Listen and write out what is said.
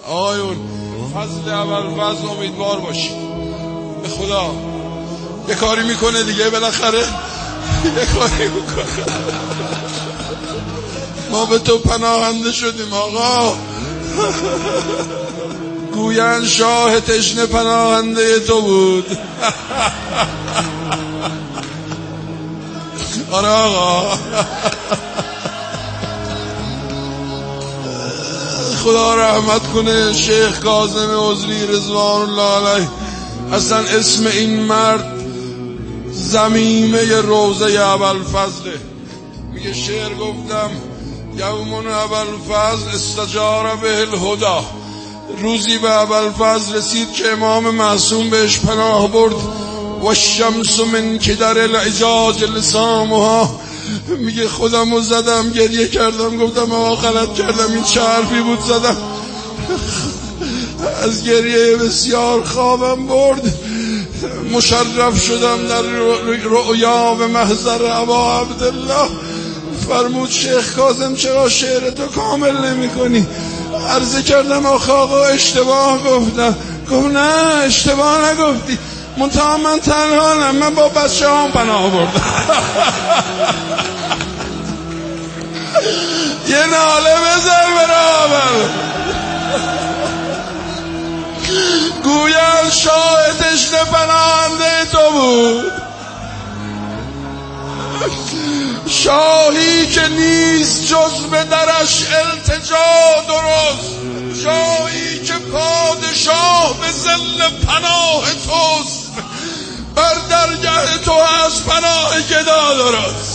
آقایون فضل ابوالفضل امیدوار باشی به خدا. یه کاری میکنه دیگه بالاخره، یه کاری میکنه. ما به تو پناهنده شدیم آقا. گویند شاه تشنه پناهنده تو بود. آره آقا. خدا رحمت کنه شیخ کاظم عذری رضوان الله علیه. اصلا اسم این مرد زمیمه روضه ابوالفضله. میگه شعر گفتم یومون ابوالفضل استجار به الهدی، روزی به ابوالفضل رسید که امام معصوم بهش پناه برد. و الشمس من کدر العجاج لسامها. میگه خودمو زدم، گریه کردم، گفتم آقا غلط کردم، این چه حرفی بود زدم. از گریه بسیار خوابم برد، مشرف شدم در رؤیا به محضر ابا عبدالله. فرمود شیخ کاظم چرا شعر تو کامل نمی کنی؟ عرض کردم آقا اشتباه گفتم. گفت نه اشتباه نگفتی، منتها من تنهانم، من با بچه هم پناه بردم. یه ناله بزر برابر. گویا شاه تشنه پناهنده تو بود، شاهی که نیست جز به درش التجا درست، شاهی که پادشاه به ذل پناه توست، بر درگاه تو از پناه گدا درست.